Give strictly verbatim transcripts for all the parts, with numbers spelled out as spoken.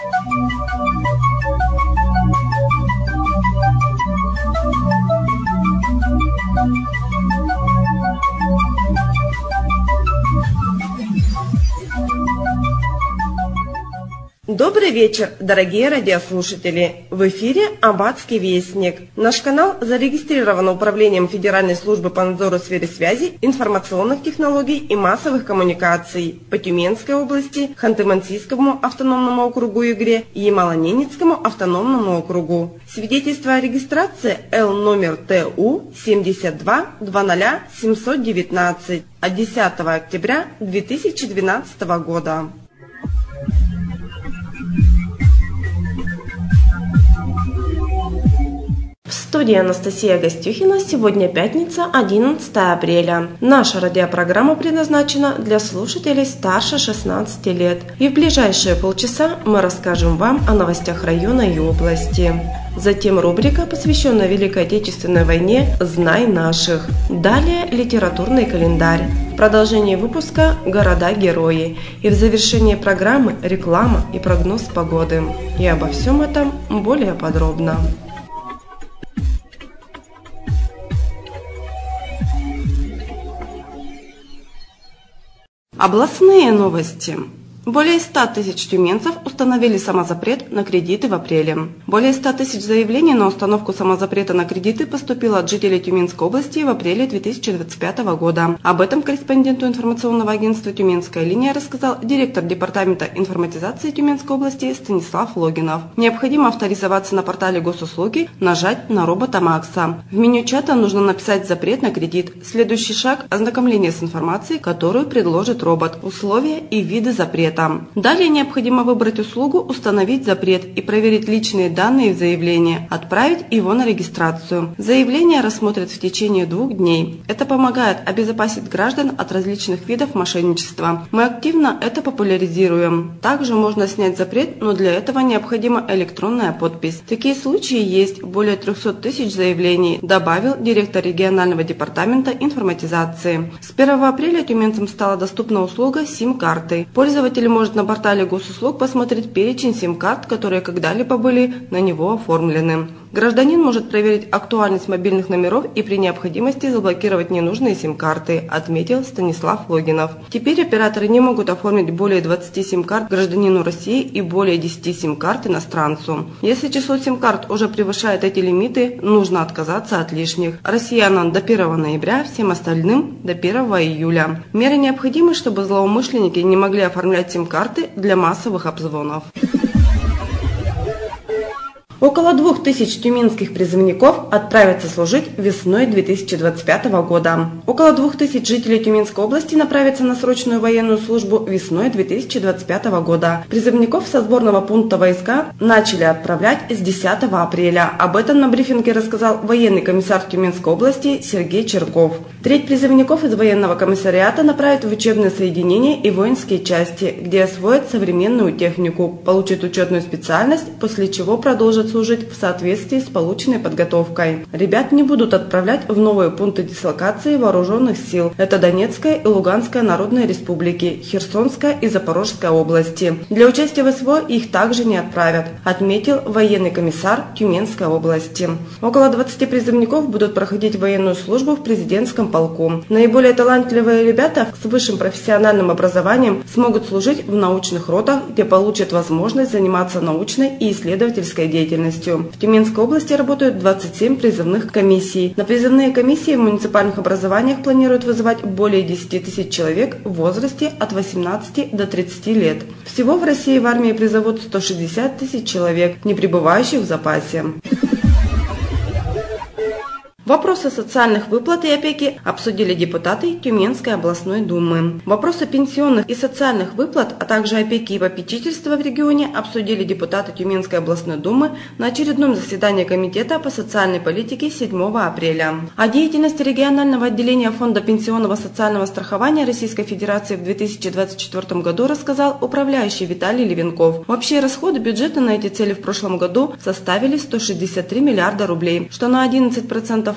Добрый вечер, дорогие радиослушатели! В эфире Аббатский вестник. Наш канал зарегистрирован Управлением Федеральной службы по надзору в сфере связи, информационных технологий и массовых коммуникаций по Тюменской области, Ханты-Мансийскому автономному округу Югре и Ямало-Ненецкому автономному округу. Свидетельство о регистрации Л номер Т У семьдесят два двадцать семьсот девятнадцать от десятого октября две тысячи двенадцатого года. В студии Анастасия Гостюхина. Сегодня пятница, одиннадцатое апреля. Наша радиопрограмма предназначена для слушателей старше шестнадцати лет. И в ближайшие полчаса мы расскажем вам о новостях района и области. Затем рубрика, посвященная Великой Отечественной войне «Знай наших». Далее литературный календарь. В продолжении выпуска «Города-герои». И в завершении программы реклама и прогноз погоды. И обо всем этом более подробно. Областные новости. Более ста тысяч тюменцев установили самозапрет на кредиты в апреле. Более ста тысяч заявлений на установку самозапрета на кредиты поступило от жителей Тюменской области в апреле две тысячи двадцать пятого года. Об этом корреспонденту информационного агентства «Тюменская линия» рассказал директор Департамента информатизации Тюменской области Станислав Логинов. Необходимо авторизоваться на портале госуслуги, нажать на робота Макса. В меню чата нужно написать «Запрет на кредит». Следующий шаг – ознакомление с информацией, которую предложит робот, условия и виды запрета. Далее необходимо выбрать услугу «Установить запрет» и проверить личные данные в заявлении, отправить его на регистрацию. Заявление рассмотрят в течение двух дней. Это помогает обезопасить граждан от различных видов мошенничества. Мы активно это популяризируем. Также можно снять запрет, но для этого необходима электронная подпись. Такие случаи есть, более трёхсот тысяч заявлений, добавил директор регионального департамента информатизации. С первого апреля тюменцам стала доступна услуга сим-карты. Пользователь может на портале госуслуг посмотреть перечень сим-карт, которые когда-либо были на него оформлены. Гражданин может проверить актуальность мобильных номеров и при необходимости заблокировать ненужные сим-карты, отметил Станислав Логинов. Теперь операторы не могут оформить более двадцати сим-карт гражданину России и более десяти сим-карт иностранцу. Если число сим-карт уже превышает эти лимиты, нужно отказаться от лишних. Россиянам до первого ноября, всем остальным до первого июля. Меры необходимы, чтобы злоумышленники не могли оформлять сим-карты для массовых обзвонов. Около двух тысяч тюменских призывников отправятся служить весной две тысячи двадцать пятого года. Около двух тысяч жителей Тюменской области направятся на срочную военную службу весной две тысячи двадцать пятого года. Призывников со сборного пункта войска начали отправлять с десятого апреля. Об этом на брифинге рассказал военный комиссар Тюменской области Сергей Черков. Треть призывников из военного комиссариата направят в учебные соединения и воинские части, где освоят современную технику, получат учетную специальность, после чего продолжат служить в соответствии с полученной подготовкой. Ребят не будут отправлять в новые пункты дислокации вооруженных сил. Это Донецкая и Луганская народные республики, Херсонская и Запорожская области. Для участия в СВО их также не отправят, отметил военный комиссар Тюменской области. Около двадцати призывников будут проходить военную службу в президентском полку. Наиболее талантливые ребята с высшим профессиональным образованием смогут служить в научных ротах, где получат возможность заниматься научной и исследовательской деятельностью. В Тюменской области работают двадцать семь призывных комиссий. На призывные комиссии в муниципальных образованиях планируют вызывать более десяти тысяч человек в возрасте от восемнадцати до тридцати лет. Всего в России в армии призовут сто шестьдесят тысяч человек, не пребывающих в запасе. Вопросы социальных выплат и опеки обсудили депутаты Тюменской областной думы. Вопросы пенсионных и социальных выплат, а также опеки и попечительства в регионе обсудили депутаты Тюменской областной думы на очередном заседании Комитета по социальной политике седьмого апреля. О деятельности регионального отделения Фонда пенсионного социального страхования Российской Федерации в две тысячи двадцать четвёртом году рассказал управляющий Виталий Левенков. Общие расходы бюджета на эти цели в прошлом году составили сто шестьдесят три миллиарда рублей, что на одиннадцать процентов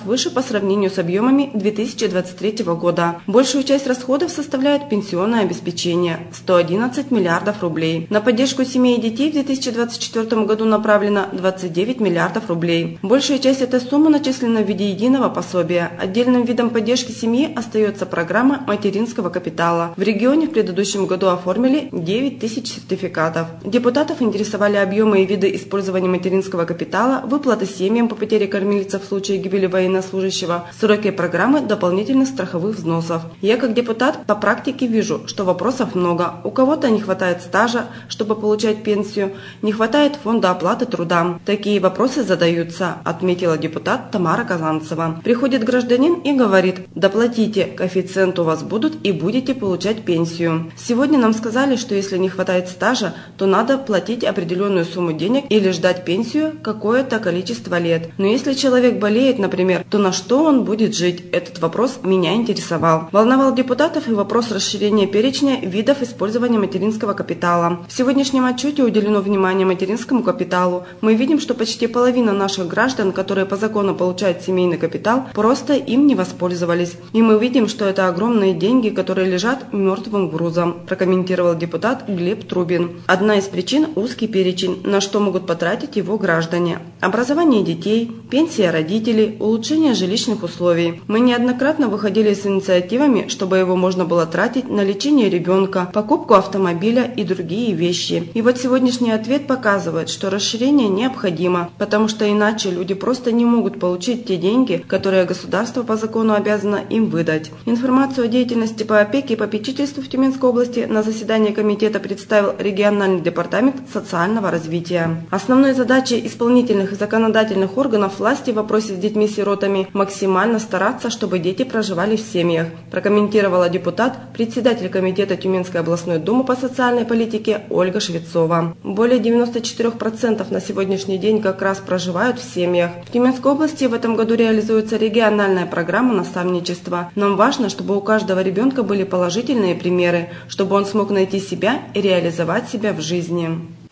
выше по сравнению с объемами две тысячи двадцать третьего года. Большую часть расходов составляет пенсионное обеспечение – сто одиннадцать миллиардов рублей. На поддержку семей и детей в две тысячи двадцать четвёртом году направлено двадцать девять миллиардов рублей. Большая часть этой суммы начислена в виде единого пособия. Отдельным видом поддержки семьи остается программа материнского капитала. В регионе в предыдущем году оформили девять тысяч сертификатов. Депутатов интересовали объемы и виды использования материнского капитала, выплаты семьям по потере кормильца в случае гибели военнослужащего, сроки программы дополнительных страховых взносов. Я как депутат по практике вижу, что вопросов много. У кого-то не хватает стажа, чтобы получать пенсию, не хватает фонда оплаты труда. Такие вопросы задаются, отметила депутат Тамара Казанцева. Приходит гражданин и говорит: доплатите, коэффициент у вас будут и будете получать пенсию. Сегодня нам сказали, что если не хватает стажа, то надо платить определенную сумму денег или ждать пенсию какое-то количество лет. Но если человек болеет, например, то на что он будет жить? Этот вопрос меня интересовал. Волновал депутатов и вопрос расширения перечня видов использования материнского капитала. В сегодняшнем отчете уделено внимание материнскому капиталу. Мы видим, что почти половина наших граждан, которые по закону получают семейный капитал, просто им не воспользовались. И мы видим, что это огромные деньги, которые лежат мертвым грузом, прокомментировал депутат Глеб Трубин. Одна из причин – узкий перечень, на что могут потратить его граждане. Образование детей, пенсия родителей, улучшение жилищных условий. Мы неоднократно выходили с инициативами, чтобы его можно было тратить на лечение ребенка, покупку автомобиля и другие вещи. И вот сегодняшний ответ показывает, что расширение необходимо, потому что иначе люди просто не могут получить те деньги, которые государство по закону обязано им выдать. Информацию о деятельности по опеке и попечительству в Тюменской области на заседании комитета представил региональный департамент социального развития. Основной задачей исполнительных и законодательных органов власти в вопросе с детьми-сиротами максимально стараться, чтобы дети проживали в семьях, прокомментировала депутат, председатель комитета Тюменской областной думы по социальной политике Ольга Швецова. Более девяноста четырёх процентов на сегодняшний день как раз проживают в семьях. В Тюменской области в этом году реализуется региональная программа наставничества. Нам важно, чтобы у каждого ребенка были положительные примеры, чтобы он смог найти себя и реализовать себя в жизни.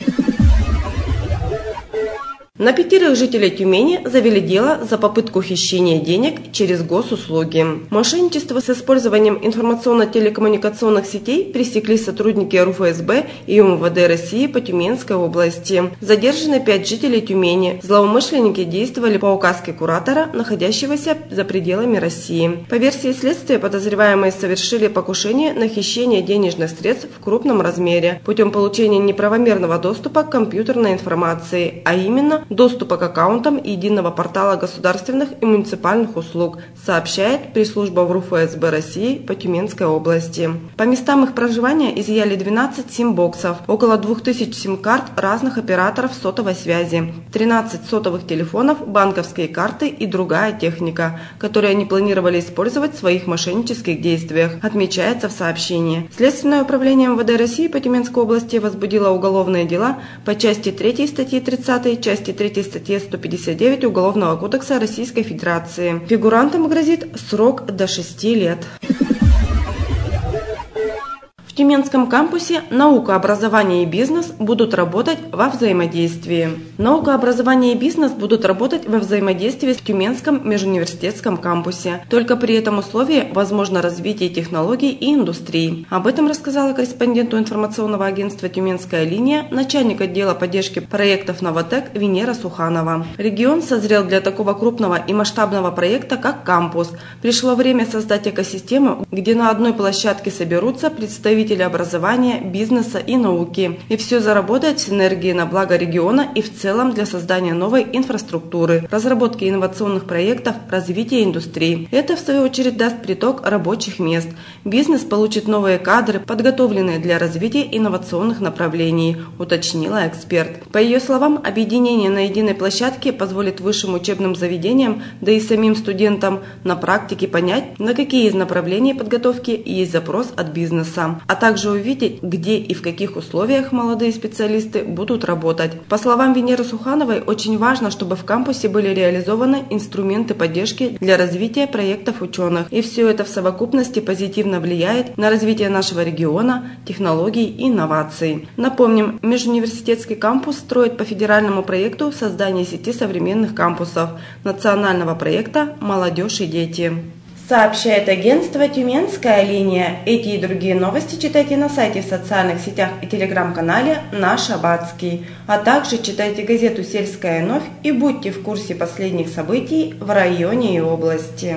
На пятерых жителей Тюмени завели дело за попытку хищения денег через госуслуги. Мошенничество с использованием информационно-телекоммуникационных сетей пресекли сотрудники эр у эф эс бэ и эм вэ дэ России по Тюменской области. Задержаны пять жителей Тюмени. Злоумышленники действовали по указке куратора, находящегося за пределами России. По версии следствия, подозреваемые совершили покушение на хищение денежных средств в крупном размере путем получения неправомерного доступа к компьютерной информации, а именно доступа к аккаунтам единого портала государственных и муниципальных услуг, сообщает пресс-служба эр у эф эс бэ России по Тюменской области. По местам их проживания изъяли двенадцать сим-боксов, около двух тысяч сим-карт разных операторов сотовой связи, тринадцать сотовых телефонов, банковские карты и другая техника, которые они планировали использовать в своих мошеннических действиях, отмечается в сообщении. Следственное управление эм вэ дэ России по Тюменской области возбудило уголовные дела по части третьей статьи тридцатой, части третьей статьи сто пятьдесят девять Уголовного кодекса Российской Федерации. Фигурантам грозит срок до шести лет. В Тюменском кампусе наука, образование и бизнес будут работать во взаимодействии. Наука, образование и бизнес будут работать во взаимодействии в Тюменском межуниверситетском кампусе. Только при этом условии возможно развитие технологий и индустрии. Об этом рассказала корреспонденту информационного агентства «Тюменская линия» начальник отдела поддержки проектов «Новотек» Венера Суханова. Регион созрел для такого крупного и масштабного проекта, как кампус. Пришло время создать экосистему, где на одной площадке соберутся представители образования, бизнеса и науки. И все заработает в синергии на благо региона и в целом для создания новой инфраструктуры, разработки инновационных проектов, развития индустрии. Это, в свою очередь, даст приток рабочих мест. Бизнес получит новые кадры, подготовленные для развития инновационных направлений, уточнила эксперт. По ее словам, объединение на единой площадке позволит высшим учебным заведениям, да и самим студентам на практике понять, на какие из направлений подготовки есть запрос от бизнеса. а также увидеть, где и в каких условиях молодые специалисты будут работать. По словам Венеры Сухановой, очень важно, чтобы в кампусе были реализованы инструменты поддержки для развития проектов ученых. И все это в совокупности позитивно влияет на развитие нашего региона, технологий и инноваций. Напомним, межуниверситетский кампус строит по федеральному проекту создания сети современных кампусов национального проекта «Молодежь и дети». Сообщает агентство «Тюменская линия». Эти и другие новости читайте на сайте, в социальных сетях и телеграм-канале «Наш Аббатский». А также читайте газету «Сельская новь» и будьте в курсе последних событий в районе и области.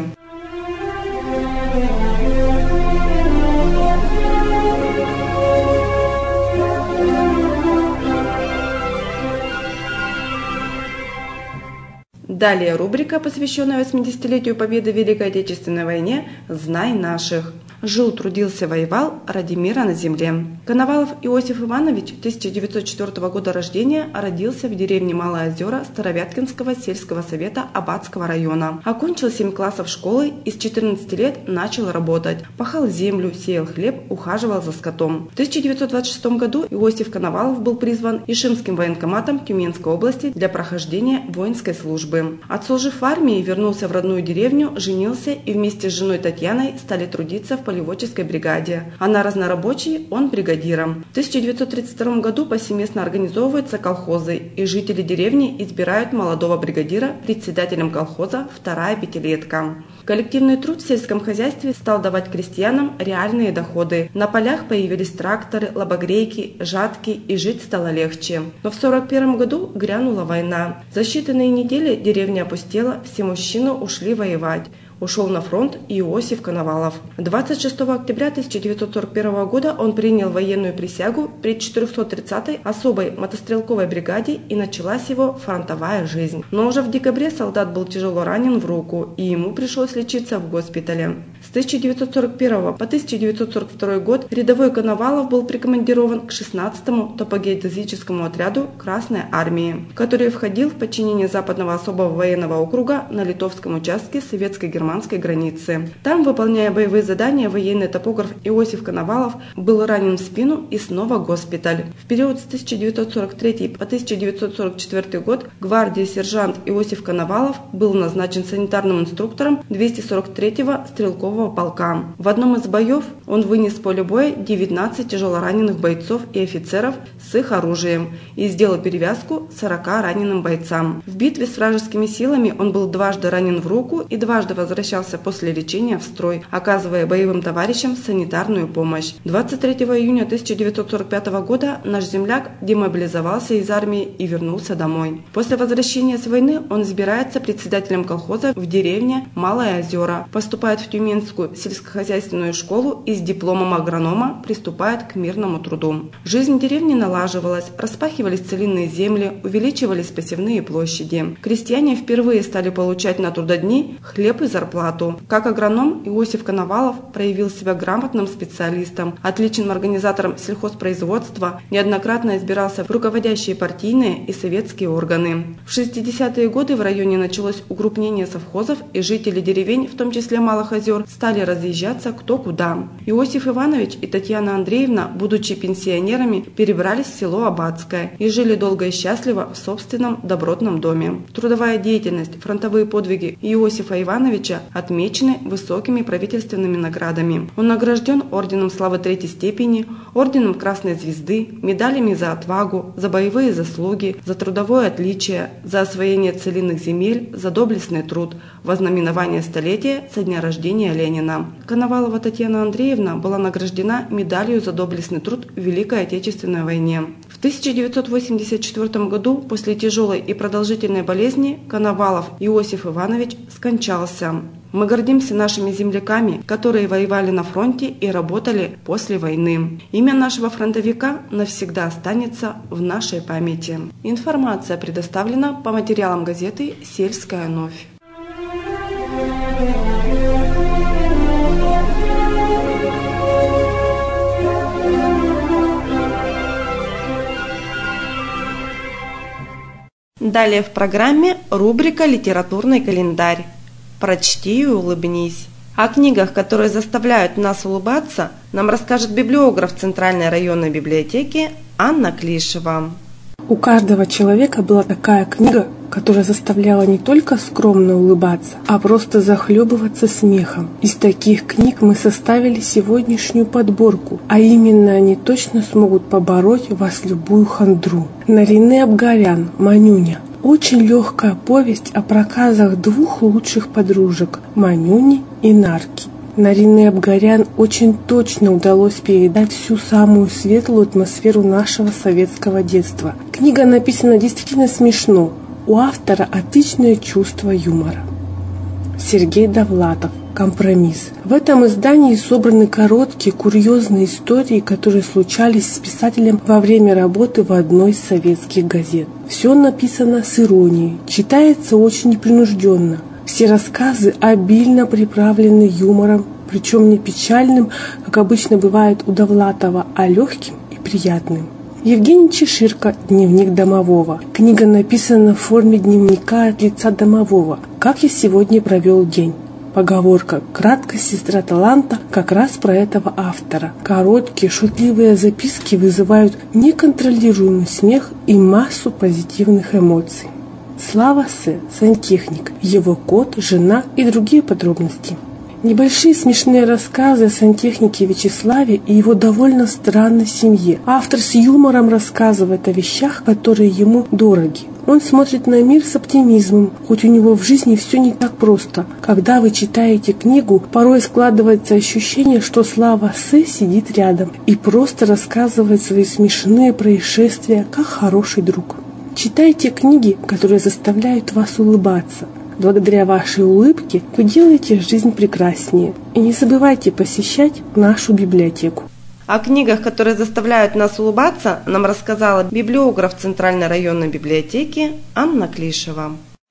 Далее рубрика, посвященная восьмидесятилетию Победы в Великой Отечественной войне «Знай наших». Жил, трудился, воевал ради мира на земле. Коновалов Иосиф Иванович, тысяча девятьсот четвёртого года рождения, родился в деревне Малые Озера Старовяткинского сельского совета Аббатского района. Окончил семь классов школы и с четырнадцати лет начал работать. Пахал землю, сеял хлеб, ухаживал за скотом. В тысяча девятьсот двадцать шестом году Иосиф Коновалов был призван Ишимским военкоматом Тюменской области для прохождения воинской службы. Отслужив в армии, вернулся в родную деревню, женился и вместе с женой Татьяной стали трудиться в полеводческой бригаде. Она разнорабочий, он бригадиром. В тысяча девятьсот тридцать втором году повсеместно организовываются колхозы, и жители деревни избирают молодого бригадира председателем колхоза «Вторая пятилетка». Коллективный труд в сельском хозяйстве стал давать крестьянам реальные доходы. На полях появились тракторы, лобогрейки, жатки, и жить стало легче. Но в сорок первом году грянула война. За считанные недели деревня опустела, все мужчины ушли воевать. Ушел на фронт и Иосиф Коновалов. двадцать шестого октября тысяча девятьсот сорок первого года он принял военную присягу при четырехсот тридцатой особой мотострелковой бригаде, и началась его фронтовая жизнь. Но уже в декабре солдат был тяжело ранен в руку, и ему пришлось лечиться в госпитале. С тысяча девятьсот сорок первого по тысяча девятьсот сорок второй год рядовой Коновалов был прикомандирован к шестнадцатому топогеодезическому отряду Красной армии, который входил в подчинение Западного особого военного округа на литовском участке советской Германии границы. Там, выполняя боевые задания, военный топограф Иосиф Коновалов был ранен в спину и снова в госпиталь. В период с тысяча девятьсот сорок третий по тысяча девятьсот сорок четвёртый год гвардии сержант Иосиф Коновалов был назначен санитарным инструктором двухсот сорок третьего стрелкового полка. В одном из боев он вынес с поля боя девятнадцать тяжелораненых бойцов и офицеров с их оружием и сделал перевязку сорока раненым бойцам. В битве с вражескими силами он был дважды ранен в руку и дважды возвращался возвращался после лечения в строй, оказывая боевым товарищам санитарную помощь. двадцать третьего июня тысяча девятьсот сорок пятого года наш земляк демобилизовался из армии и вернулся домой. После возвращения с войны он избирается председателем колхоза в деревне Малые Озера, поступает в Тюменскую сельскохозяйственную школу и с дипломом агронома приступает к мирному труду. Жизнь деревни налаживалась, распахивались целинные земли, увеличивались посевные площади. Крестьяне впервые стали получать на трудодни хлеб и зарплату. Как агроном Иосиф Коновалов проявил себя грамотным специалистом, отличным организатором сельхозпроизводства, неоднократно избирался в руководящие партийные и советские органы. В шестидесятые годы в районе началось укрупнение совхозов, и жители деревень, в том числе Малых Озер, стали разъезжаться кто куда. Иосиф Иванович и Татьяна Андреевна, будучи пенсионерами, перебрались в село Аббатское и жили долго и счастливо в собственном добротном доме. Трудовая деятельность, фронтовые подвиги Иосифа Ивановича отмечены высокими правительственными наградами. Он награжден орденом славы третьей степени, орденом Красной Звезды, медалями за отвагу, за боевые заслуги, за трудовое отличие, за освоение целинных земель, за доблестный труд, во знаменование столетия со дня рождения Ленина. Коновалова Татьяна Андреевна была награждена медалью за доблестный труд в Великой Отечественной войне. В тысяча девятьсот восемьдесят четвёртом году после тяжелой и продолжительной болезни Коновалов Иосиф Иванович скончался. Мы гордимся нашими земляками, которые воевали на фронте и работали после войны. Имя нашего фронтовика навсегда останется в нашей памяти. Информация предоставлена по материалам газеты «Сельская новь». Далее в программе рубрика «Литературный календарь». Прочти и улыбнись. О книгах, которые заставляют нас улыбаться, нам расскажет библиограф Центральной районной библиотеки Анна Клишева. У каждого человека была такая книга, которая заставляла не только скромно улыбаться, а просто захлебываться смехом. Из таких книг мы составили сегодняшнюю подборку, а именно они точно смогут побороть в вас любую хандру. Нарине Абгарян «Манюня». Очень легкая повесть о проказах двух лучших подружек – Манюни и Нарки. Нарине Абгарян очень точно удалось передать всю самую светлую атмосферу нашего советского детства. Книга написана действительно смешно. У автора отличное чувство юмора. Сергей Довлатов. «Компромисс». В этом издании собраны короткие, курьезные истории, которые случались с писателем во время работы в одной из советских газет. Все написано с иронией, читается очень непринужденно. Все рассказы обильно приправлены юмором, причем не печальным, как обычно бывает у Довлатова, а легким и приятным. Евгений Чеширко «Дневник домового». Книга написана в форме дневника от лица домового. «Как я сегодня провел день». Поговорка «краткость сестра таланта» как раз про этого автора. Короткие, шутливые записки вызывают неконтролируемый смех и массу позитивных эмоций. Слава С. сантехник, его кот, жена и другие подробности. Небольшие смешные рассказы о сантехнике Вячеславе и его довольно странной семье. Автор с юмором рассказывает о вещах, которые ему дороги. Он смотрит на мир с оптимизмом, хоть у него в жизни все не так просто. Когда вы читаете книгу, порой складывается ощущение, что Слава С. сидит рядом и просто рассказывает свои смешные происшествия, как хороший друг. Читайте книги, которые заставляют вас улыбаться. Благодаря вашей улыбке вы делаете жизнь прекраснее. И не забывайте посещать нашу библиотеку. О книгах, которые заставляют нас улыбаться, нам рассказала библиограф Центральной районной библиотеки Анна Клишева.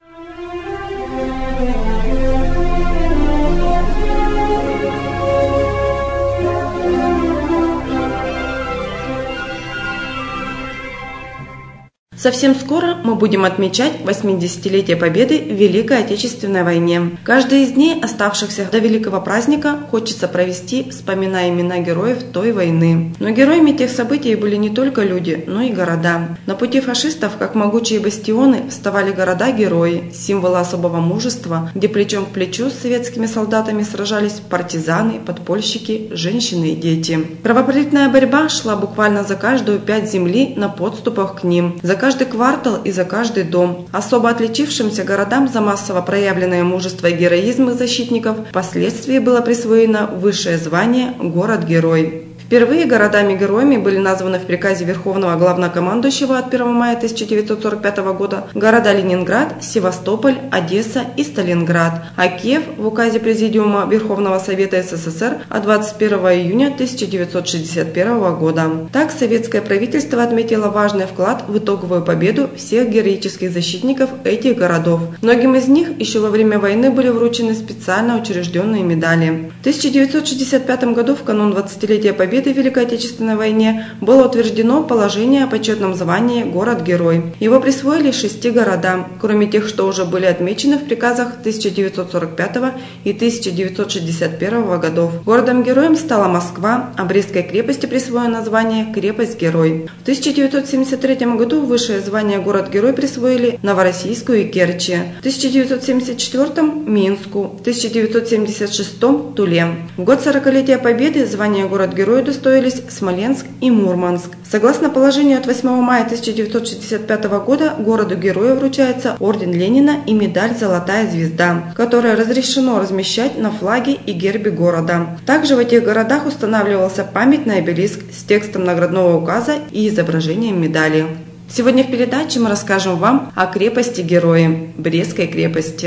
Совсем скоро мы будем отмечать восьмидесятилетие Победы в Великой Отечественной войне. Каждый из дней, оставшихся до великого праздника, хочется провести, вспоминая имена героев той войны. Но героями тех событий были не только люди, но и города. На пути фашистов, как могучие бастионы, вставали города-герои, символы особого мужества, где плечом к плечу с советскими солдатами сражались партизаны, подпольщики, женщины и дети. Кровопролитная борьба шла буквально за каждую пять земли на подступах к ним, за каждый квартал и за каждый дом. Особо отличившимся городам за массово проявленное мужество и героизм их защитников впоследствии было присвоено высшее звание «Город-герой». Впервые городами-героями были названы в приказе Верховного Главнокомандующего от первого мая тысяча девятьсот сорок пятого года города Ленинград, Севастополь, Одесса и Сталинград, а Киев в указе Президиума Верховного Совета СССР от двадцать первого июня тысяча девятьсот шестьдесят первого года. Так советское правительство отметило важный вклад в итоговую победу всех героических защитников этих городов. Многим из них еще во время войны были вручены специально учрежденные медали. В тысяча девятьсот шестьдесят пятом году, в канун двадцатилетия Победы в Великой Отечественной войне, было утверждено положение о почетном звании «Город-герой». Его присвоили шести городам, кроме тех, что уже были отмечены в приказах тысяча девятьсот сорок пятого и тысяча девятьсот шестьдесят первого годов. Городом-героем стала Москва, а Брестской крепости присвоено звание «Крепость-герой». В тысяча девятьсот семьдесят третьем году высшее звание «Город-герой» присвоили Новороссийску и Керчи, в тысяча девятьсот семьдесят четвёртом – Минску, в тысяча девятьсот семьдесят шестом – Туле. В год сорокалетия Победы звание «Город-герой» удостоились Смоленск и Мурманск. Согласно положению от восьмого мая тысяча девятьсот шестьдесят пятого года городу-герою вручается орден Ленина и медаль «Золотая звезда», которое разрешено размещать на флаге и гербе города. Также в этих городах устанавливался памятный обелиск с текстом наградного указа и изображением медали. Сегодня в передаче мы расскажем вам о крепости-герое – Брестской крепости.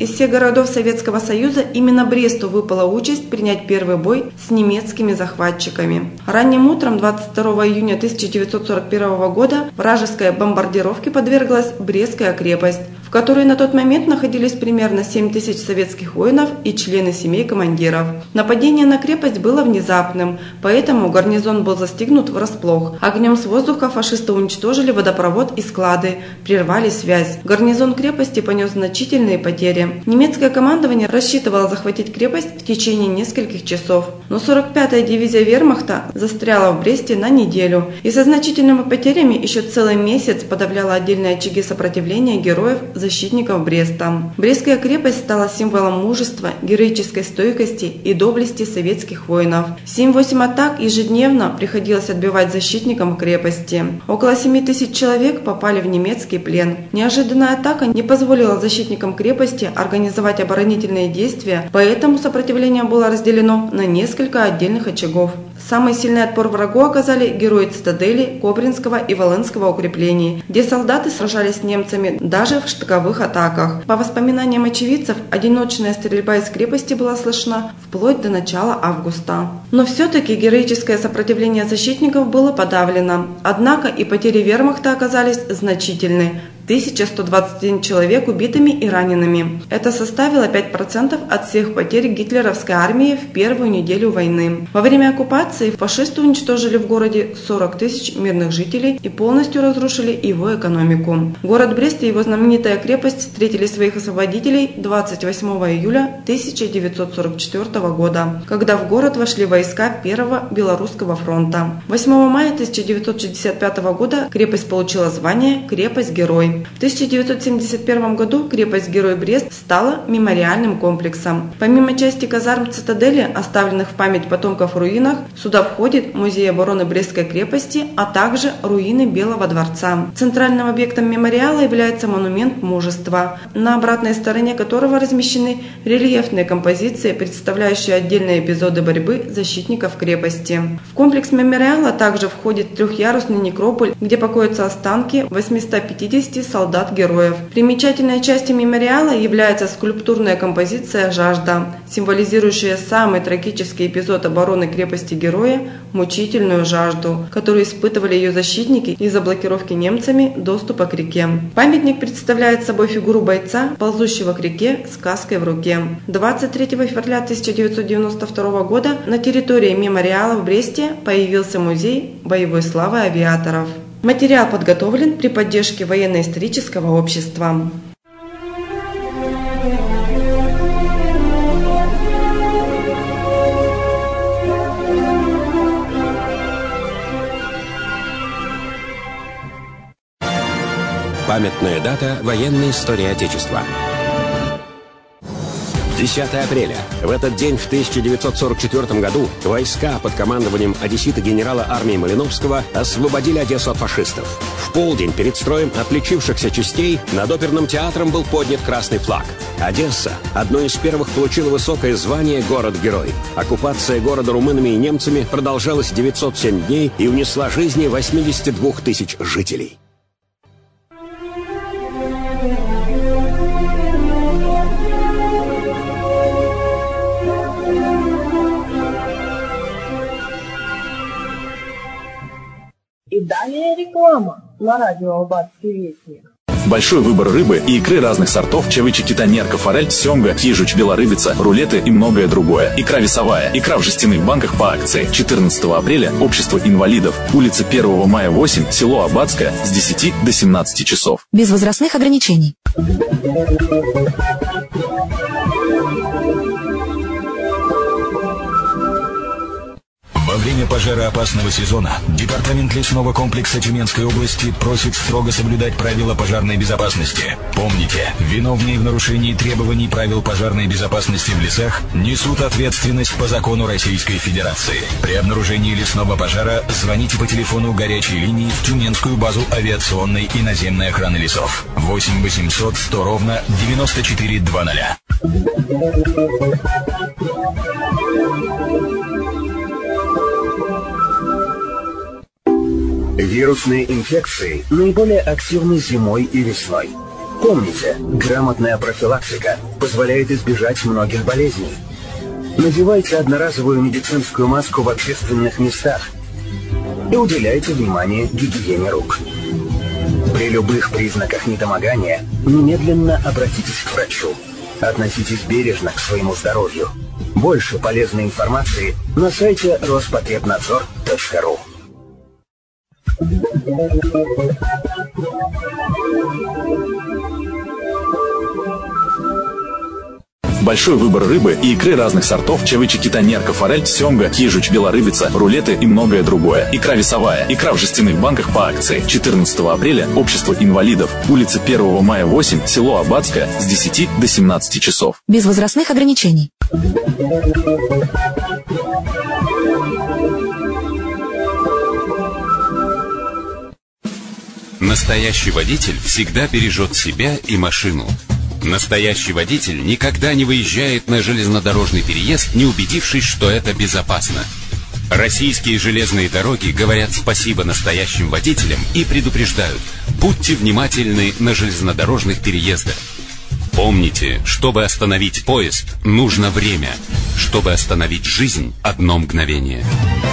из всех городов Советского Союза именно Бресту выпала участь принять первый бой с немецкими захватчиками. Ранним утром двадцать второго июня тысяча девятьсот сорок первого года вражеской бомбардировке подверглась Брестская крепость, в которой на тот момент находились примерно семь тысяч советских воинов и члены семей командиров. Нападение на крепость было внезапным, поэтому гарнизон был застигнут врасплох. Огнем с воздуха фашисты уничтожили водопровод и склады, прервали связь. Гарнизон крепости понес значительные потери. Немецкое командование рассчитывало захватить крепость в течение нескольких часов, но сорок пятая дивизия вермахта застряла в Бресте на неделю и со значительными потерями еще целый месяц подавляла отдельные очаги сопротивления героев защитников Бреста. Брестская крепость стала символом мужества, героической стойкости и доблести советских воинов. семь-восемь атак ежедневно приходилось отбивать защитникам крепости. Около семи тысяч человек попали в немецкий плен. Неожиданная атака не позволила защитникам крепости организовать оборонительные действия, поэтому сопротивление было разделено на несколько отдельных очагов. Самый сильный отпор врагу оказали герои цитадели, Кобринского и Волынского укреплений, где солдаты сражались с немцами даже в штыковых атаках. По воспоминаниям очевидцев, одиночная стрельба из крепости была слышна вплоть до начала августа. Но все-таки героическое сопротивление защитников было подавлено. Однако и потери вермахта оказались значительны. тысяча сто двадцать один человек убитыми и ранеными. Это составило пять процентов от всех потерь гитлеровской армии в первую неделю войны. Во время оккупации фашисты уничтожили в городе сорок тысяч мирных жителей и полностью разрушили его экономику. Город Брест и его знаменитая крепость встретили своих освободителей двадцать восьмого июля тысяча девятьсот сорок четвёртого года, когда в город вошли войска Первого Белорусского фронта. восьмого мая тысяча девятьсот шестьдесят пятого года крепость получила звание «Крепость-герой». В тысяча девятьсот семьдесят первом году крепость-герой Брест стала мемориальным комплексом. Помимо части казарм цитадели, оставленных в память потомков руинах, сюда входит музей обороны Брестской крепости, а также руины Белого дворца. Центральным объектом мемориала является монумент мужества, на обратной стороне которого размещены рельефные композиции, представляющие отдельные эпизоды борьбы защитников крепости. В комплекс мемориала также входит трехъярусный некрополь, где покоятся останки восьмисот пятидесяти солдат-героев. Примечательной частью мемориала является скульптурная композиция «Жажда», символизирующая самый трагический эпизод обороны крепости-героя – мучительную жажду, которую испытывали ее защитники из-за блокировки немцами доступа к реке. Памятник представляет собой фигуру бойца, ползущего к реке с каской в руке. двадцать третьего февраля тысяча девятьсот девяносто второго года на территории мемориала в Бресте появился музей боевой славы авиаторов. Материал подготовлен при поддержке военно-исторического общества. Памятная дата военной истории Отечества. десятого апреля. В этот день в тысяча девятьсот сорок четвёртом году войска под командованием одессита генерала армии Малиновского освободили Одессу от фашистов. В полдень перед строем отличившихся частей над оперным театром был поднят красный флаг. Одесса одной из первых получила высокое звание «Город-герой». Оккупация города румынами и немцами продолжалась девятьсот семь дней и унесла жизни восьмидесяти двух тысяч жителей. И далее реклама на радио «Албатский вестник». Большой выбор рыбы и икры разных сортов: чавычи, титанерка, форель, семга, хижуч, белорыбица, рулеты и многое другое. Икра весовая, икра в жестяных банках по акции. четырнадцатого апреля Общество инвалидов, улица первого мая восемь, село Аббатское, с десяти до семнадцати часов. Без возрастных ограничений. Во время пожароопасного сезона Департамент лесного комплекса Тюменской области просит строго соблюдать правила пожарной безопасности. Помните, виновные в нарушении требований правил пожарной безопасности в лесах несут ответственность по закону Российской Федерации. При обнаружении лесного пожара звоните по телефону горячей линии в Тюменскую базу авиационной и наземной охраны лесов. восемь восемьсот сто ровно девяносто четыре двадцать. Вирусные инфекции наиболее активны зимой и весной. Помните, грамотная профилактика позволяет избежать многих болезней. Надевайте одноразовую медицинскую маску в общественных местах и уделяйте внимание гигиене рук. При любых признаках недомогания немедленно обратитесь к врачу. Относитесь бережно к своему здоровью. Больше полезной информации на сайте роспотребнадзор точка ру. Большой выбор рыбы и икры разных сортов: чавычи, кита-нерка, форель, семга, кижуч, белорыбица, рулеты и многое другое. Икра весовая. Икра в жестяных банках по акции. четырнадцатого апреля. Общество инвалидов. Улица первого мая, восемь. Село Аббатское. С десяти до семнадцати часов. Без возрастных ограничений. Настоящий водитель всегда бережет себя и машину. Настоящий водитель никогда не выезжает на железнодорожный переезд, не убедившись, что это безопасно. Российские железные дороги говорят спасибо настоящим водителям и предупреждают: будьте внимательны на железнодорожных переездах. Помните, чтобы остановить поезд, нужно время. Чтобы остановить жизнь, одно мгновение.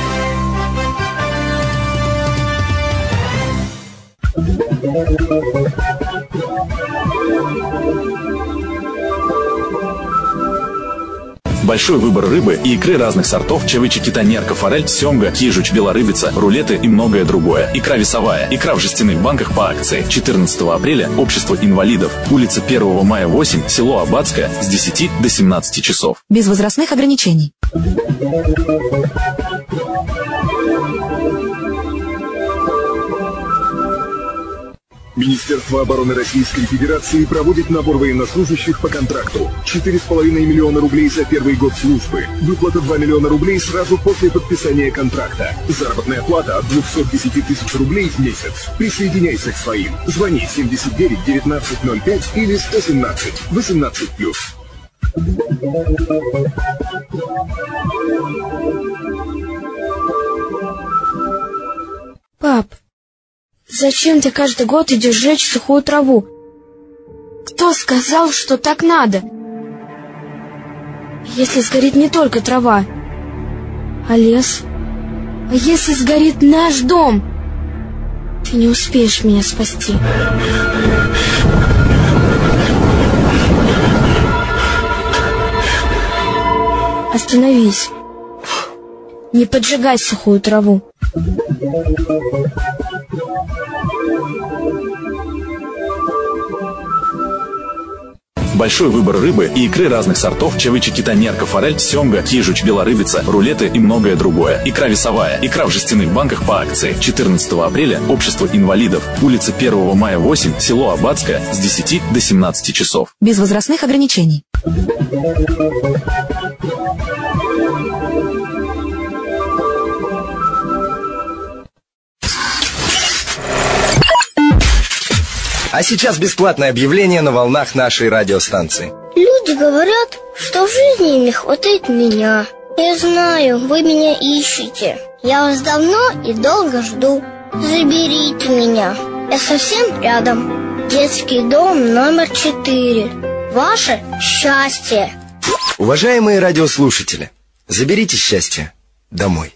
Большой выбор рыбы и икры разных сортов: чавычи, кита-нерка, форель, семга, кижуч, белорыбица, рулеты и многое другое. Икра весовая. Икра в жестяных банках по акции. четырнадцатого апреля. Общество инвалидов. Улица первого мая, восемь. Село Аббатское. С десяти до семнадцати часов. Без возрастных ограничений. Министерство обороны Российской Федерации проводит набор военнослужащих по контракту. четыре с половиной миллиона рублей за первый год службы. Выплата два миллиона рублей сразу после подписания контракта. Заработная плата от двухсот десяти тысяч рублей в месяц. Присоединяйся к своим. Звони семьдесят девять девятнадцать ноль пять или сто семнадцать восемнадцать плюс. Пап, зачем ты каждый год идешь жечь сухую траву? Кто сказал, что так надо? Если сгорит не только трава, а лес? А если сгорит наш дом? Ты не успеешь меня спасти. Остановись. Не поджигай сухую траву. Большой выбор рыбы и икры разных сортов: чавычи, кита-нерка, форель, семга, кижуч, белорыбица, рулеты и многое другое. Икра весовая. Икра в жестяных банках по акции. четырнадцатого апреля. Общество инвалидов. Улица первого мая, восемь. Село Аббатское. С десяти до семнадцати часов. Без возрастных ограничений. А сейчас бесплатное объявление на волнах нашей радиостанции. Люди говорят, что в жизни им не хватает меня. Я знаю, вы меня ищете. Я вас давно и долго жду. Заберите меня. Я совсем рядом. Детский дом номер четыре. Ваше счастье. Уважаемые радиослушатели, заберите счастье домой.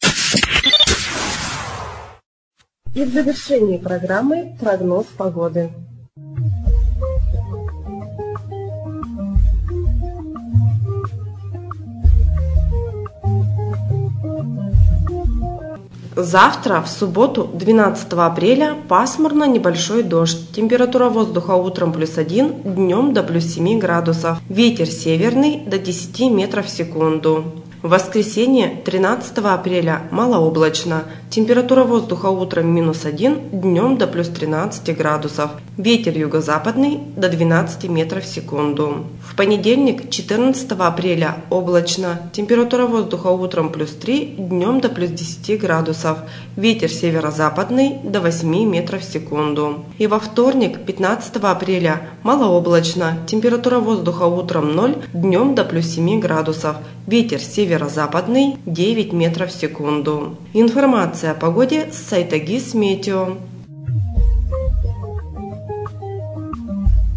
И в завершении программы прогноз погоды. Завтра, в субботу, двенадцатого апреля, пасмурно, небольшой дождь. Температура воздуха утром плюс один, днем до плюс семи градусов. Ветер северный до десяти метров в секунду. В воскресенье, тринадцатого апреля, малооблачно. Температура воздуха утром минус один, днем до плюс тринадцати градусов. Ветер юго-западный до двенадцати метров в секунду. В понедельник, четырнадцатого апреля, облачно. Температура воздуха утром плюс три, днем до плюс десяти градусов. Ветер северо-западный до восьми метров в секунду. И во вторник, пятнадцатого апреля, малооблачно. Температура воздуха утром ноль, днем до плюс семи градусов. Ветер северо-западный девять метров в секунду. Информация о погоде с сайта ГИС Метео.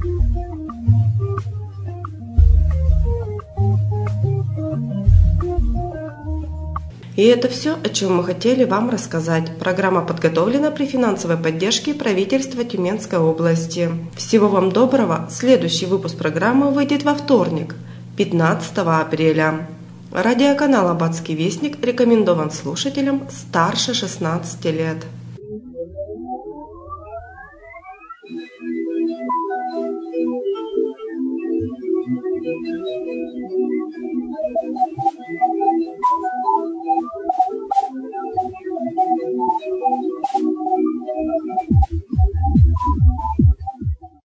И это все, о чем мы хотели вам рассказать. Программа подготовлена при финансовой поддержке правительства Тюменской области. Всего вам доброго. Следующий выпуск программы выйдет во вторник, пятнадцатого апреля. Радиоканал «Аббатский вестник» рекомендован слушателям старше шестнадцати лет.